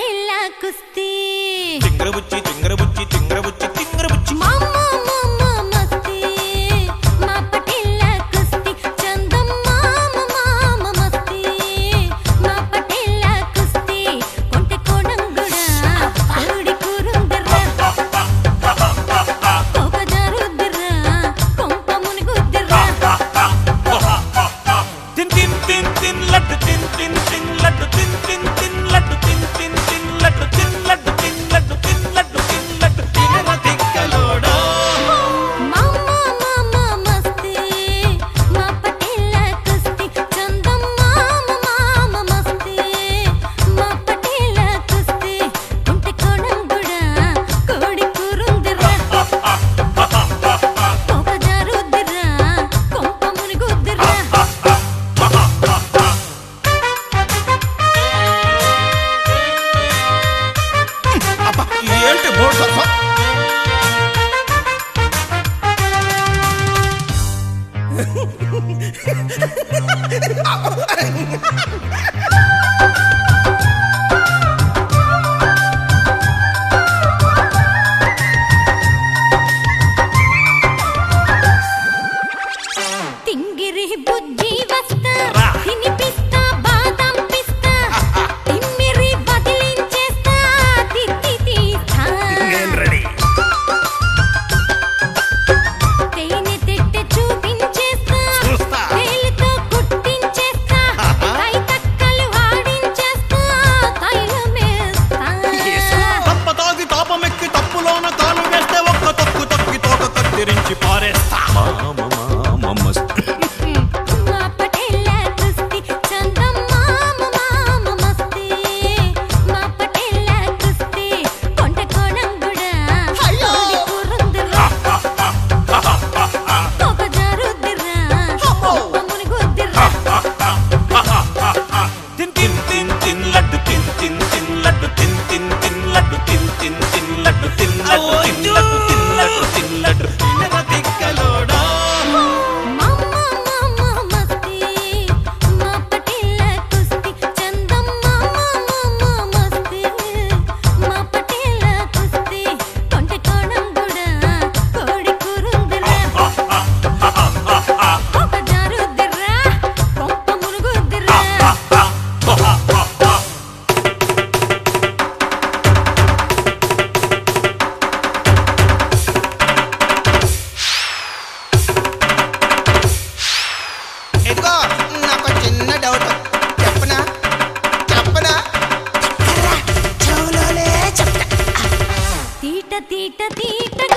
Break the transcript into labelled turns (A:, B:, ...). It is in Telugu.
A: పటేళ్ళ కుస్తీ
B: తింగరబుచ్చి తింగరబుచ్చి తింగరబుచ్చి తింగరబుచ్చి
A: మస్తీ మా పటేళ్ళ కుస్తీ చందమామ మామ మస్తీ మా పటేళ్ళ కుస్తీ కొంటె కోడంగుడా కోడి కూరుందర్రా కోక జారుద్దిర్రా కొంప మునిగుద్దిర్రా
B: తిన్ తిన్ తిన్ తిన్ లడ్డు తిన్ తిన్ తిన్ లడ్డు తిన్ తిన్ తిన్ లడ్డు తిన్ తిన్ తిన్ లడ్డు తిన్ లడ్డు తిన్ లడ్డు తిన్ లడ్డు తిన్ లడ్డు తినర తిక్కలోడా
A: మామ మస్తీ మా పటేళ్ళ కుస్తీ చందమామ మామ మస్తీ మా పటేళ్ళ కుస్తీ కొంటె కోడంగుడా కోడి కూరుందిర్రా కోక జారుద్దిర్రా కొంప మునిగుద్దిర్రా
B: ఏంటి బోర్డు సత్వ
A: తింగిరి బుజ్జి వస్తా తినిపిస్తా బాదం పిస్తా తిమ్మిరి బదిలించేస్తా తిత్తి తీస్తా తేనె తెట్టె చూపించేస్తా వేలితో కుట్టించేస్తా కై తక్కలు ఆడించేస్తా తైలమేస్తా
B: తప్ప తాగి తాపమెక్కి తప్పులోన కాలు వేస్తే ఒక్క తక్కు తక్కి తోక కత్తిరించి పారేస్తా
A: మా పటేళ్ళ కుస్తీ చందమామ మామ మస్తీ మా పటేళ్ళ కుస్తీ కొంటె కోడంగుడా కోడి కూరుందిర్రా కోక జారుద్దిర్రా కొంప మునిగుద్దిర్రా
B: తిన్ తిన్ తిన్ తిన్ లడ్డు తిన్ తిన్ తిన్ లడ్డు తిన్ తిన్ తిన్ లడ్డు తిన్ తిన్ తిన్ లడ్డు తిన్ లడ్డు తిన్ లడ్డు తిన్ లడ్డు తిన్ లడ్డు తినర తిక్కలోడా
A: మామ మస్తీ మా పటేళ్ళ కుస్తీ చందమామ మామ మస్తీ మా పటేళ్ళ కుస్తీ కొంటె కోడంగుడా కోడి కూరుందిర్రా కోక జారుద్దిర్రా కొంప మునుగుద్దిర్రా
C: ఇదిగో నాకు చిన్న డౌట్ చెప్పనా చెప్పనా చెవులోనే చెప్తా
A: తీట తీట తీట